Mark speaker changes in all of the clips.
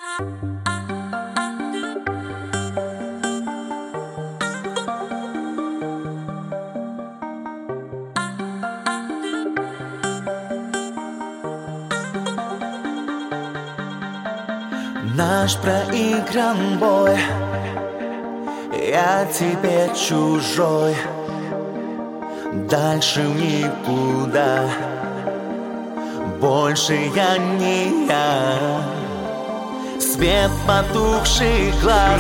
Speaker 1: Наш проигран бой, я тебе чужой, дальше никуда, больше я не я. Свет потухший глаз,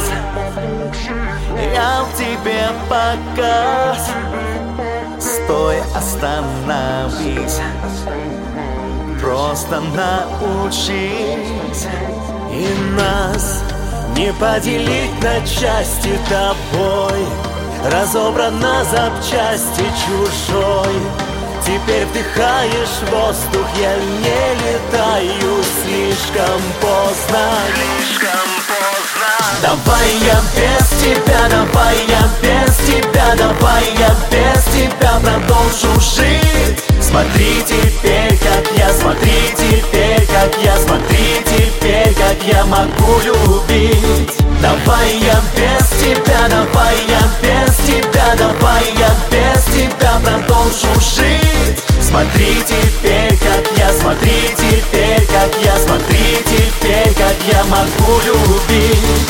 Speaker 1: я в тебе погас. Стой, остановись, просто научись. И нас не поделить на части тобой, разобран на запчасти чужой. Теперь вдыхаешь воздух, я не летаю. Слишком поздно, слишком поздно. Давай я без тебя, давай я без тебя, давай я без тебя продолжу жить. Смотри теперь, как я, смотри теперь, как я, смотри теперь, как я могу любить. Давай я без тебя, давай я без тебя, давай я без тебя продолжу жить. Смотри теперь, как я, смотри теперь, как я, смотри теперь, как я могу любить.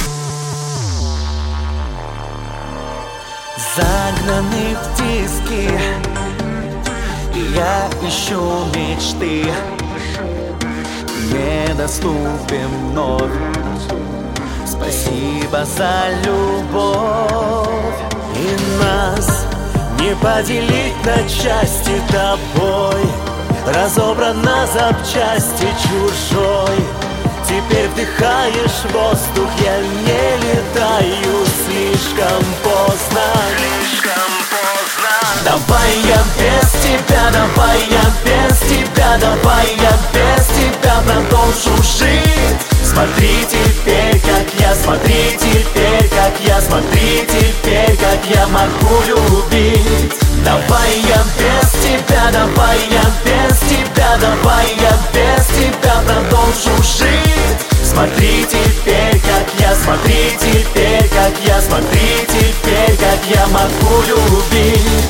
Speaker 1: Загнанный в диски, я ищу мечты, недоступен вновь. Спасибо за любовь. И нас не поделить на части тобой, разобран на запчасти чужой. Теперь вдыхаешь воздух, я не летаю. Слишком поздно, слишком поздно. Давай я без тебя, давай я без тебя, давай я без тебя продолжу жить. Смотри теперь, как я, смотри теперь, как я, смотри теперь, как я могу любить. Давай я без тебя, давай я без тебя, давай я без тебя продолжу жить. Смотри теперь, как я, смотри теперь, как я, смотри теперь, как я могу любить.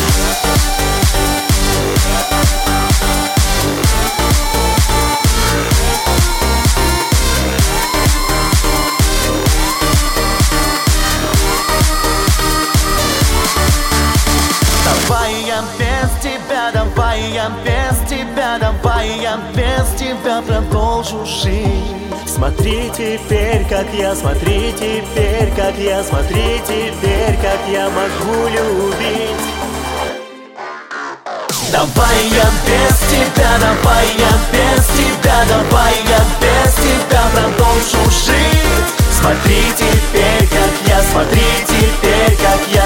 Speaker 1: Давай я без тебя, давай я без тебя, давай я без тебя продолжу жить. Смотри теперь, как я, смотри теперь, как я, смотри теперь, как я могу любить. Давай я без тебя, давай я без тебя, давай я без тебя продолжу жить. Смотри теперь, как я, смотри теперь, как я.